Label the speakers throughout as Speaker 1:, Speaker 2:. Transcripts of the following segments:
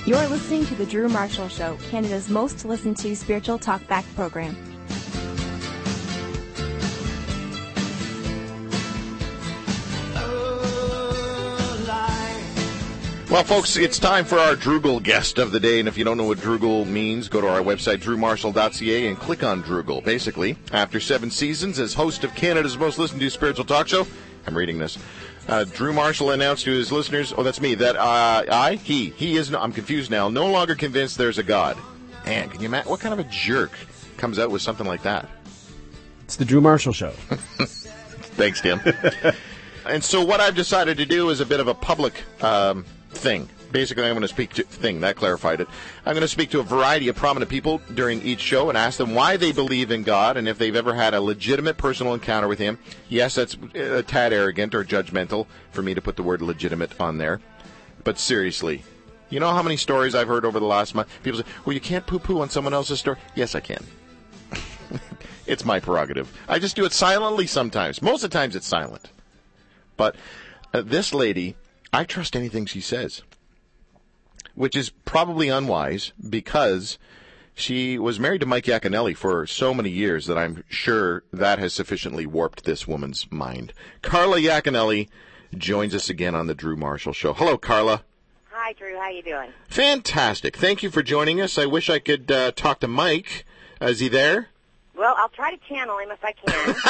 Speaker 1: You're listening to The Drew Marshall Show, Canada's most listened to spiritual talkback program.
Speaker 2: Well, folks, it's time for our Droogle guest of the day, and if you don't know what Droogle means, go to our website, drewmarshall.ca, and click on Droogle. Basically, after 7 seasons as host of Canada's most listened to spiritual talk show, I'm reading this, Drew Marshall announced to his listeners, oh, that's me, that he is, I'm confused now, no longer convinced there's a God. Man, can you imagine, what kind of a jerk comes out with something like that?
Speaker 3: It's the Drew Marshall Show.
Speaker 2: Thanks, Tim. And so what I've decided to do is a bit of a public thing. Basically, I'm going to speak to that clarified it. I'm going to speak to a variety of prominent people during each show and ask them why they believe in God and if they've ever had a legitimate personal encounter with Him. Yes, that's a tad arrogant or judgmental for me to put the word legitimate on there. But seriously, you know how many stories I've heard over the last month? People say, well, you can't poo-poo on someone else's story. Yes, I can. It's my prerogative. I just do it silently sometimes. Most of the times it's silent. But this lady, I trust anything she says, which is probably unwise because she was married to Mike Yaconelli for so many years that I'm sure that has sufficiently warped this woman's mind. Carla Yaconelli joins us again on the Drew Marshall Show. Hello, Carla.
Speaker 4: Hi, Drew. How you doing?
Speaker 2: Fantastic. Thank you for joining us. I wish I could talk to Mike. Is he there?
Speaker 4: Well, I'll try to channel him if I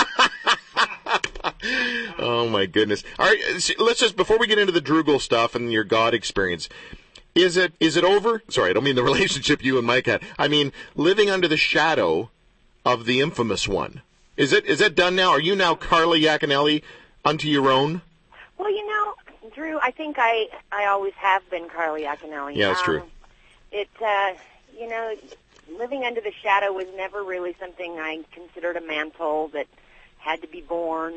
Speaker 4: can.
Speaker 2: Oh, my goodness. All right, let's just, before we get into the Droogle stuff and your God experience, is it over? Sorry, I don't mean the relationship you and Mike had. I mean, living under the shadow of the infamous one. Is that done now? Are you now Carla Yaconelli unto your own?
Speaker 4: Well, you know, Drew, I think I always have been Carla Yaconelli.
Speaker 2: Yeah, that's true.
Speaker 4: You know, living under the shadow was never really something I considered a mantle that had to be borne.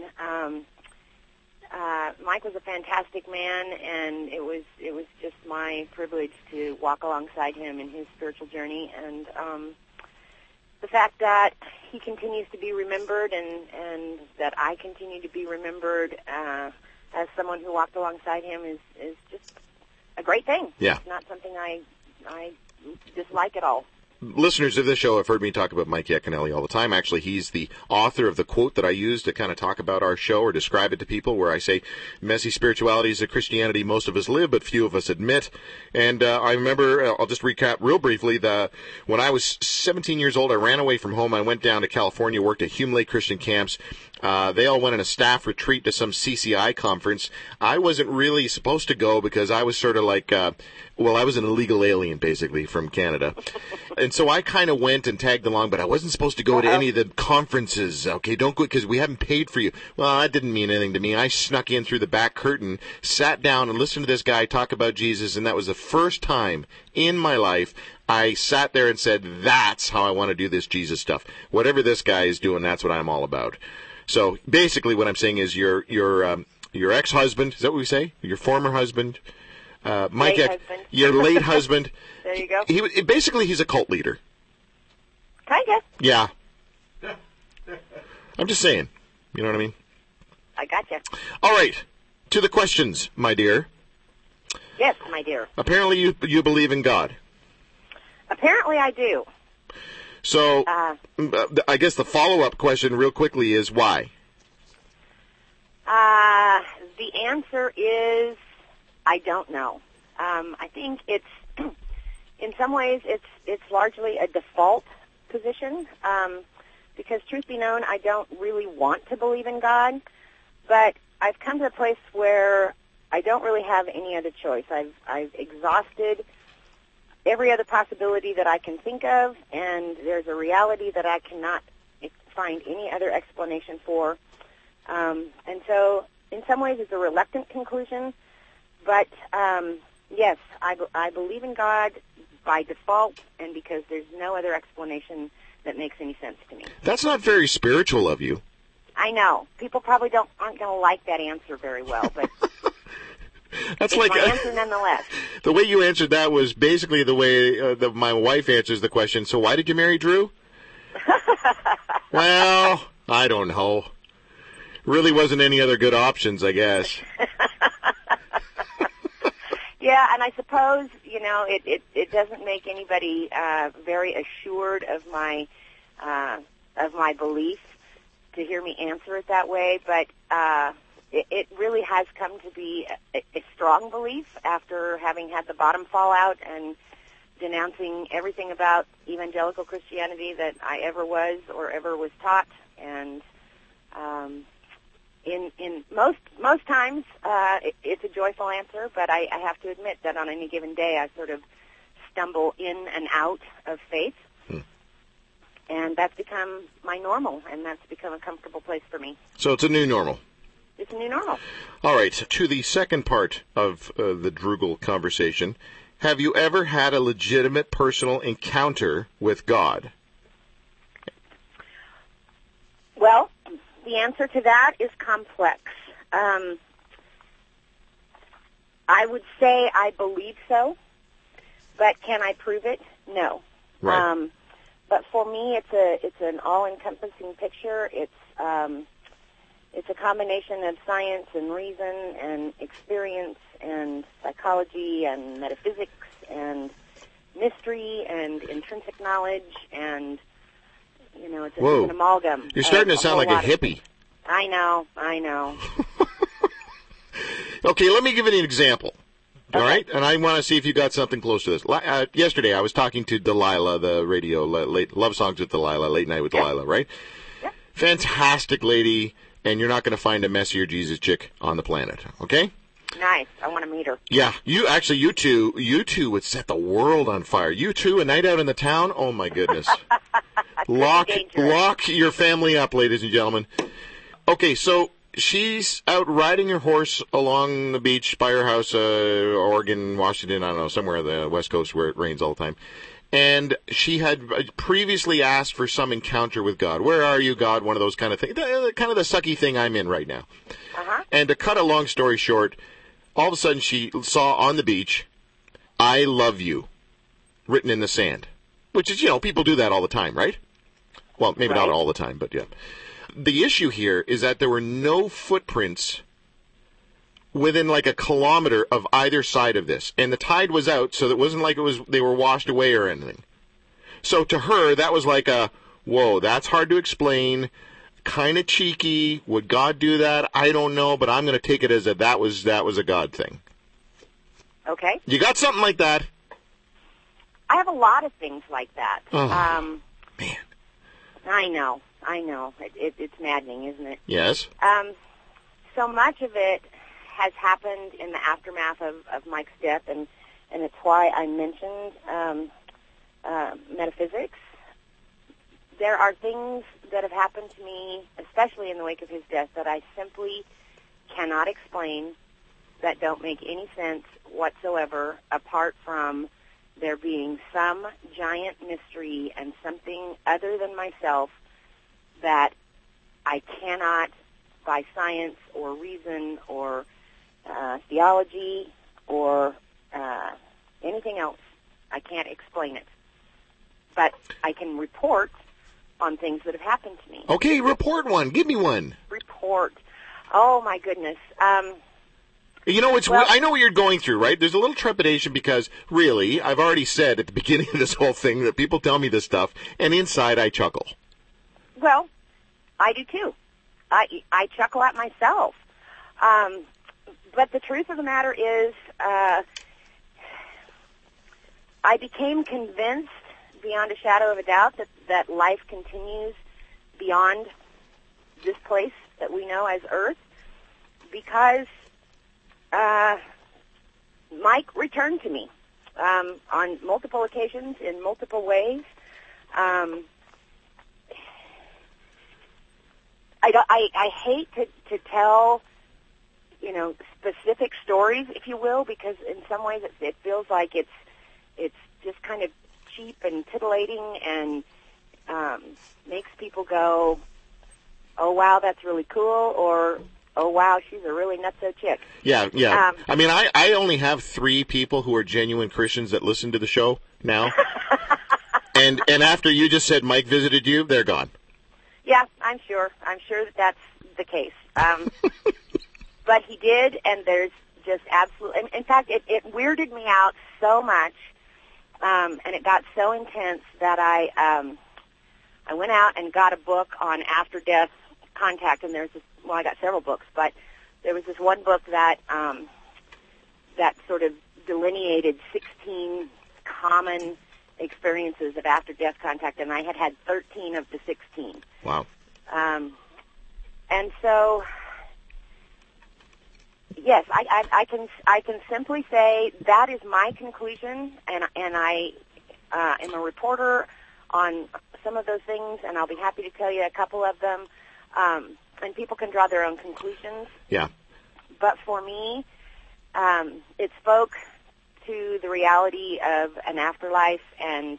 Speaker 4: Mike was a fantastic man, and it was just my privilege to walk alongside him in his spiritual journey. And the fact that he continues to be remembered, and that I continue to be remembered as someone who walked alongside him is just a great thing.
Speaker 2: Yeah.
Speaker 4: It's not something I dislike at all.
Speaker 2: Listeners of this show have heard me talk about Mike Yaconelli all the time. Actually, he's the author of the quote that I use to kind of talk about our show or describe it to people, where I say, messy spirituality is a Christianity most of us live, but few of us admit. And I remember, I'll just recap real briefly, when I was 17 years old, I ran away from home. I went down to California, worked at Hume Lake Christian Camps. They all went on a staff retreat to some CCI conference. I wasn't really supposed to go because I was sort of like, I was an illegal alien, basically, from Canada. And so I kind of went and tagged along, but I wasn't supposed to go to any of the conferences. Okay, don't go, because we haven't paid for you. Well, that didn't mean anything to me. I snuck in through the back curtain, sat down and listened to this guy talk about Jesus, and that was the first time in my life I sat there and said, that's how I want to do this Jesus stuff. Whatever this guy is doing, that's what I'm all about. So basically what I'm saying is your ex-husband, is that what we say? Your former husband? Mike,
Speaker 4: husband.
Speaker 2: Your late husband.
Speaker 4: There you go.
Speaker 2: Basically, he's a cult leader.
Speaker 4: Kind of.
Speaker 2: Yeah. I'm just saying. You know what I mean?
Speaker 4: I gotcha.
Speaker 2: All right. To the questions, my dear.
Speaker 4: Yes, my dear.
Speaker 2: Apparently you believe in God.
Speaker 4: Apparently I do.
Speaker 2: So, I guess the follow-up question real quickly is why?
Speaker 4: The answer is I don't know. I think it's, in some ways, it's largely a default position, because truth be known, I don't really want to believe in God, but I've come to a place where I don't really have any other choice. I've exhausted every other possibility that I can think of, and there's a reality that I cannot find any other explanation for. And so, in some ways, it's a reluctant conclusion, but yes, I believe in God by default, and because there's no other explanation that makes any sense to me.
Speaker 2: That's not very spiritual of you.
Speaker 4: I know. People probably aren't going to like that answer very well, but
Speaker 2: that's
Speaker 4: it's
Speaker 2: like
Speaker 4: my answer nonetheless.
Speaker 2: The way you answered that was basically the way my wife answers the question, so why did you marry Drew? Well, I don't know. Really wasn't any other good options, I guess.
Speaker 4: Yeah, and I suppose, it doesn't make anybody very assured of my belief to hear me answer it that way, but it really has come to be a strong belief after having had the bottom fall out and denouncing everything about evangelical Christianity that I ever was or ever was taught. And in most times it's a joyful answer, but I have to admit that on any given day I sort of stumble in and out of faith. And that's become my normal, and that's become a comfortable place for me.
Speaker 2: So it's a new normal.
Speaker 4: It's a new normal.
Speaker 2: All right, to the second part of the Drugel conversation. Have you ever had a legitimate personal encounter with God?
Speaker 4: Well, the answer to that is complex. I would say I believe so, but can I prove it? No.
Speaker 2: Right.
Speaker 4: But for me, it's an all-encompassing picture. It's a combination of science and reason and experience and psychology and metaphysics and mystery and intrinsic knowledge and, it's an amalgam.
Speaker 2: You're starting to sound like a hippie.
Speaker 4: I know.
Speaker 2: Okay, let me give you an example. All right? And I want to see if you got something close to this. Yesterday, I was talking to Delilah, the radio, Love Songs with Delilah, Late Night with Delilah, right?
Speaker 4: Yep.
Speaker 2: Fantastic lady, and you're not going to find a messier Jesus chick on the planet, okay?
Speaker 4: Nice. I want to meet her.
Speaker 2: Yeah. You two would set the world on fire. You two, a night out in the town, oh my goodness. Lock your family up, ladies and gentlemen. Okay, so she's out riding her horse along the beach by her house, Oregon, Washington, I don't know, somewhere on the West Coast where it rains all the time. And she had previously asked for some encounter with God. Where are you, God? One of those kind of things. Kind of the sucky thing I'm in right now.
Speaker 4: Uh-huh.
Speaker 2: And to cut a long story short, all of a sudden she saw on the beach, I love you, written in the sand. Which is, people do that all the time, right? Well, maybe not all the time, but yeah. The issue here is that there were no footprints within like a kilometer of either side of this. And the tide was out, so it wasn't like they were washed away or anything. So to her, that was like whoa, that's hard to explain, kind of cheeky. Would God do that? I don't know, but I'm going to take it as that was a God thing.
Speaker 4: Okay.
Speaker 2: You got something like that?
Speaker 4: I have a lot of things like that.
Speaker 2: Oh, man.
Speaker 4: I know. It's maddening, isn't it?
Speaker 2: Yes.
Speaker 4: So much of it has happened in the aftermath of Mike's death, and it's why I mentioned metaphysics. There are things that have happened to me, especially in the wake of his death, that I simply cannot explain, that don't make any sense whatsoever, apart from there being some giant mystery and something other than myself that I cannot, by science or reason or theology or anything else, I can't explain it. But I can report on things that have happened to me.
Speaker 2: Okay, report one. Give me one.
Speaker 4: Report. Oh, my goodness.
Speaker 2: I know what you're going through, right? There's a little trepidation because, really, I've already said at the beginning of this whole thing that people tell me this stuff, and inside I chuckle.
Speaker 4: Well, I do too. I chuckle at myself. But the truth of the matter is, I became convinced beyond a shadow of a doubt that life continues beyond this place that we know as Earth, because Mike returned to me on multiple occasions in multiple ways. I hate to tell, specific stories, if you will, because in some ways it feels like it's just kind of cheap and titillating and makes people go, oh, wow, that's really cool, or, oh, wow, she's a really nutso chick.
Speaker 2: Yeah. I mean, I only have 3 people who are genuine Christians that listen to the show now. and after you just said Mike visited you, they're gone.
Speaker 4: Yeah, I'm sure that that's the case. But he did, and there's just absolutely. In fact, it weirded me out so much, and it got so intense that I went out and got a book on after-death contact, and there's this. Well, I got several books, but there was this one book that that sort of delineated 16 common experiences of after-death contact, and I had 13 of the 16.
Speaker 2: Wow.
Speaker 4: And so, yes, I can simply say that is my conclusion, and I am a reporter on some of those things, and I'll be happy to tell you a couple of them. And people can draw their own conclusions.
Speaker 2: Yeah.
Speaker 4: But for me, it spoke to the reality of an afterlife and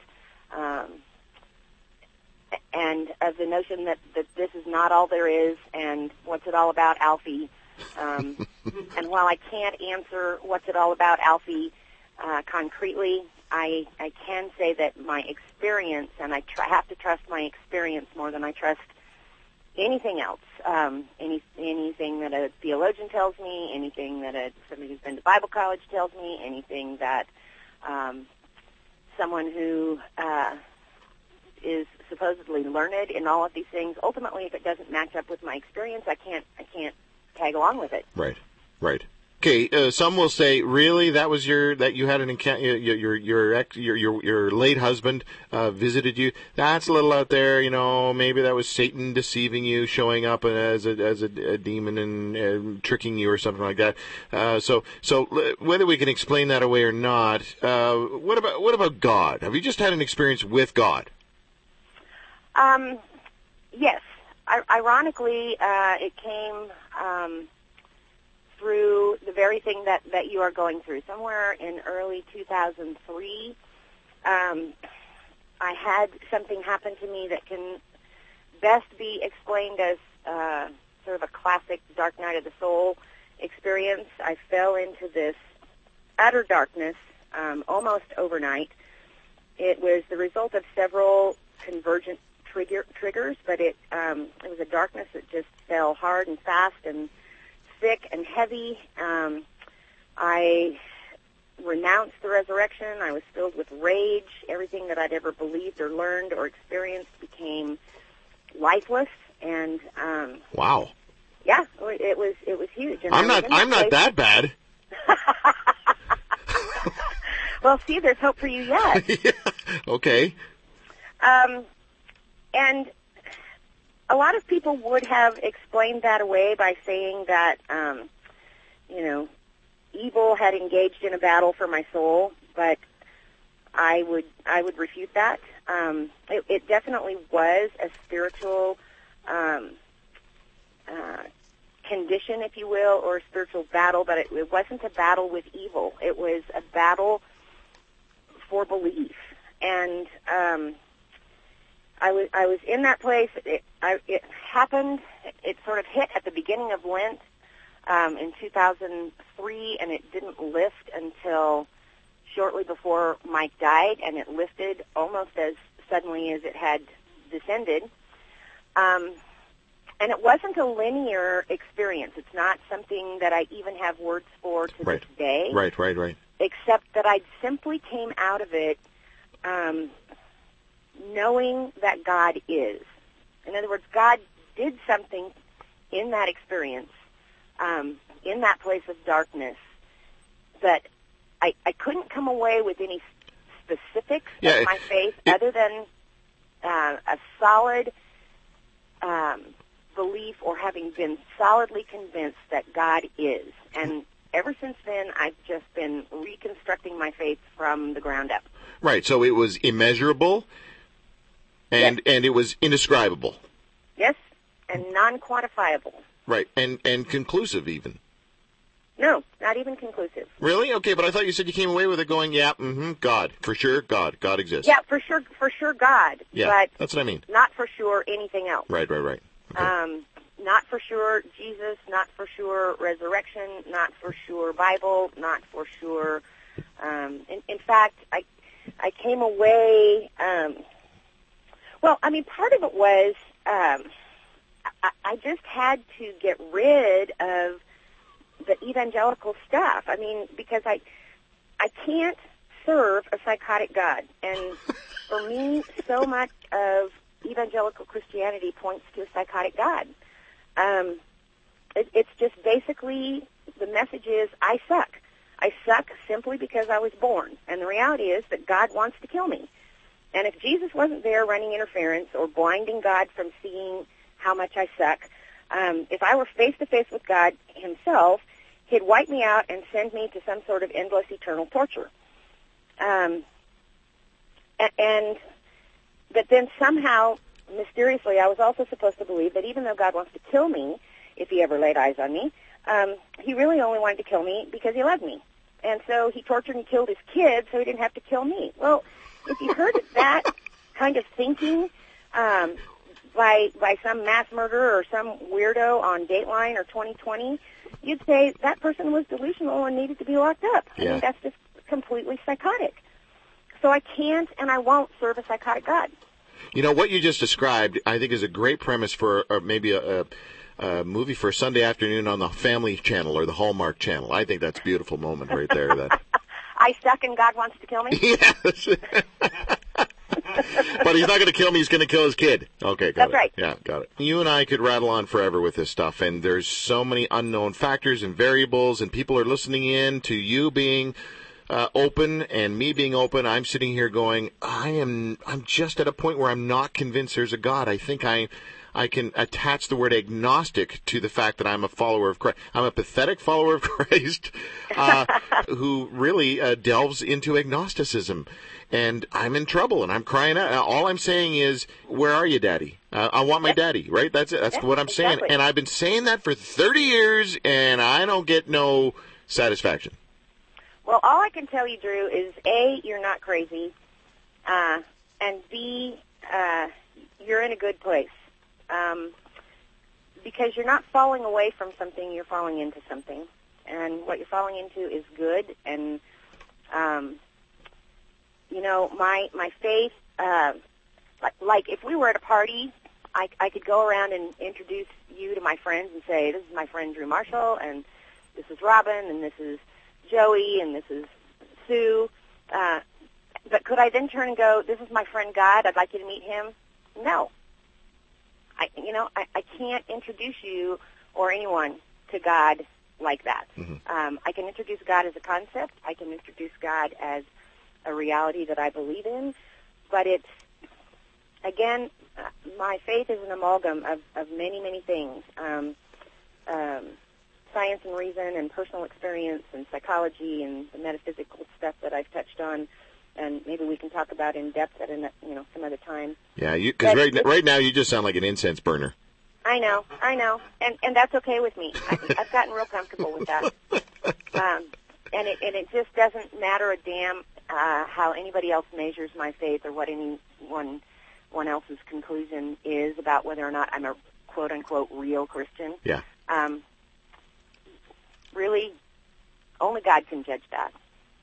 Speaker 4: of the notion that this is not all there is, and what's it all about, Alfie? And while I can't answer what's it all about, Alfie, concretely, I can say that my experience, and I have to trust my experience more than I trust anything else. Anything that a theologian tells me, anything that somebody who's been to Bible college tells me, anything that someone who is supposedly learned in all of these things. Ultimately, if it doesn't match up with my experience, I can't tag along with it.
Speaker 2: Right. Okay, some will say, really, that you had an encounter, your late husband visited you. That's a little out there, maybe that was Satan deceiving you, showing up as a demon and tricking you or something like that. So whether we can explain that away or not, what about God? Have you just had an experience with God?
Speaker 4: Yes. Ironically, it came through the very thing that you are going through. Somewhere in early 2003, I had something happen to me that can best be explained as sort of a classic dark night of the soul experience. I fell into this utter darkness almost overnight. It was the result of several convergent triggers, but it was a darkness that just fell hard and fast and thick and heavy. I renounced the resurrection. I was filled with rage. Everything that I'd ever believed or learned or experienced became lifeless. And
Speaker 2: wow.
Speaker 4: Yeah, it was huge. And
Speaker 2: I'm not that bad.
Speaker 4: Well, see, there's hope for you yet.
Speaker 2: Yeah. Okay.
Speaker 4: And a lot of people would have explained that away by saying that, evil had engaged in a battle for my soul, but I would refute that. It definitely was a spiritual condition, if you will, or a spiritual battle, but it wasn't a battle with evil. It was a battle for belief. And I was in that place. It happened. It sort of hit at the beginning of Lent in 2003, and it didn't lift until shortly before Mike died, and it lifted almost as suddenly as it had descended. And it wasn't a linear experience. It's not something that I even have words for to this day.
Speaker 2: Right.
Speaker 4: Except that I simply came out of it knowing that God is. In other words, God did something in that experience, in that place of darkness, that I couldn't come away with any specifics of my faith other than a solid belief or having been solidly convinced that God is. And ever since then, I've just been reconstructing my faith from the ground up.
Speaker 2: Right, so it was immeasurable, and it was indescribable.
Speaker 4: Yes, and non-quantifiable.
Speaker 2: Right, and conclusive even.
Speaker 4: No, not even conclusive.
Speaker 2: Really? Okay, but I thought you said you came away with it going, God, for sure, God exists.
Speaker 4: Yeah, for sure, God.
Speaker 2: Yeah,
Speaker 4: but
Speaker 2: that's what I mean.
Speaker 4: Not for sure anything else.
Speaker 2: Right. Okay.
Speaker 4: Not for sure Jesus, not for sure resurrection, not for sure Bible, not for sure. In fact, I came away. Part of it was I just had to get rid of evangelical stuff. I mean, because I can't serve a psychotic God. And for me, so much of evangelical Christianity points to a psychotic God. It's just basically, the message is, I suck. I suck simply because I was born. And the reality is that God wants to kill me. And if Jesus wasn't there running interference or blinding God from seeing how much I suck, if I were face-to-face with God himself, he'd wipe me out and send me to some sort of endless eternal torture. But then somehow, mysteriously, I was also supposed to believe that even though God wants to kill me, if he ever laid eyes on me, he really only wanted to kill me because he loved me. And so he tortured and killed his kids so he didn't have to kill me. Well, if you heard that kind of thinking by some mass murderer or some weirdo on Dateline or 2020, you'd say that person was delusional and needed to be locked up.
Speaker 2: Yeah.
Speaker 4: I mean, that's just completely psychotic. So I can't and I won't serve a psychotic God.
Speaker 2: You know, what you just described, I think, is a great premise for maybe a movie for a Sunday afternoon on the Family Channel or the Hallmark Channel. I think that's a beautiful moment right there. That
Speaker 4: I suck and God wants to kill me?
Speaker 2: Yes. But he's not going to kill me, he's going to kill his kid. Okay, got
Speaker 4: That's
Speaker 2: it.
Speaker 4: right.
Speaker 2: Yeah, got it. You and I could rattle on forever with this stuff, and there's so many unknown factors and variables, and people are listening in to you being open and me being open. I'm sitting here going, I'm just at a point where I'm not convinced there's a God. I think I can attach the word agnostic to the fact that I'm a follower of Christ. I'm a pathetic follower of Christ who really delves into agnosticism. And I'm in trouble, and I'm crying out. All I'm saying is, where are you, Daddy? I want my daddy, right? That's it. That's what I'm saying.
Speaker 4: Exactly.
Speaker 2: And I've been saying that for 30 years, and I don't get no satisfaction.
Speaker 4: Well, all I can tell you, Drew, is A, you're not crazy, and B, you're in a good place. Because you're not falling away from something, you're falling into something. And what you're falling into is good. And, you know, my faith, like if we were at a party, I could go around and introduce you to my friends and say, this is my friend Drew Marshall, and this is Robin, and this is Joey, and this is Sue. But could I then turn and go, this is my friend God, I'd like you to meet him? No. I can't introduce you or anyone to God like that. Mm-hmm. I can introduce God as a concept. I can introduce God as a reality that I believe in. But it's, again, my faith is an amalgam of many, many things. Science and reason and personal experience and psychology and the metaphysical stuff that I've touched on. And maybe we can talk about in depth at some other time. Yeah,
Speaker 2: because right now you just sound like an incense burner.
Speaker 4: I know, and that's okay with me. I've gotten real comfortable with that. And it just doesn't matter a damn how anybody else measures my faith or what anyone else's conclusion is about whether or not I'm a quote unquote real Christian.
Speaker 2: Yeah.
Speaker 4: Really, only God can judge that.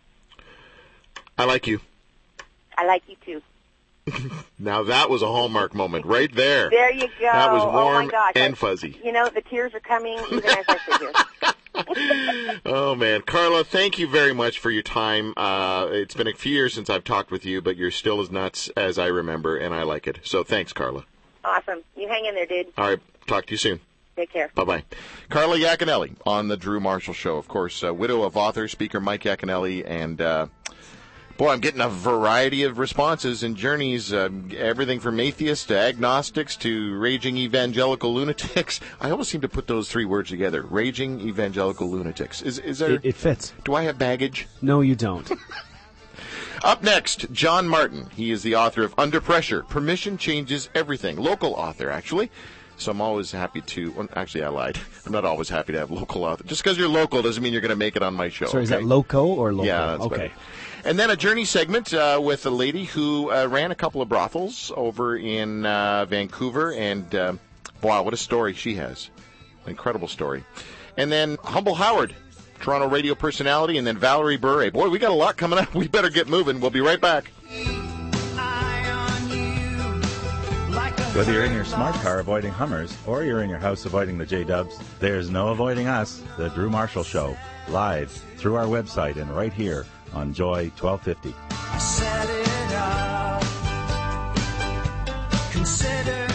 Speaker 2: I like you.
Speaker 4: I like you too.
Speaker 2: Now that was a Hallmark moment right there.
Speaker 4: There you go.
Speaker 2: That was warm
Speaker 4: oh my gosh.
Speaker 2: and fuzzy.
Speaker 4: You know, the tears are coming even as I sit here.
Speaker 2: Oh, man. Carla, thank you very much for your time. It's been a few years since I've talked with you, but you're still as nuts as I remember, and I like it. So thanks, Carla.
Speaker 4: Awesome. You hang in there, dude.
Speaker 2: All right. Talk to you soon.
Speaker 4: Take care.
Speaker 2: Bye-bye. Carla Iaconelli on The Drew Marshall Show. Of course, widow of author, speaker Mike Iaconelli, and boy, I'm getting a variety of responses and journeys, everything from atheists to agnostics to raging evangelical lunatics. I always seem to put those three words together, raging evangelical lunatics. Is there?
Speaker 3: It fits.
Speaker 2: Do I have baggage?
Speaker 3: No, you don't.
Speaker 2: Up next, John Martin. He is the author of Under Pressure, Permission Changes Everything. Local author, actually. So I'm always happy to, well, actually I lied. I'm not always happy to have local author. Just because you're local doesn't mean you're going to make it on my show.
Speaker 3: So is that loco or local?
Speaker 2: Yeah, that's
Speaker 3: okay.
Speaker 2: Better. And then a journey segment with a lady who ran a couple of brothels over in Vancouver. And, wow, what a story she has. An incredible story. And then Humble Howard, Toronto radio personality, and then Valerie Bure. Boy, we got a lot coming up. We better get moving. We'll be right back.
Speaker 5: Whether you're in your smart car avoiding Hummers or you're in your house avoiding the J-Dubs, there's no avoiding us, The Drew Marshall Show, live through our website and right here on Joy 1250.
Speaker 6: I set it up. Consider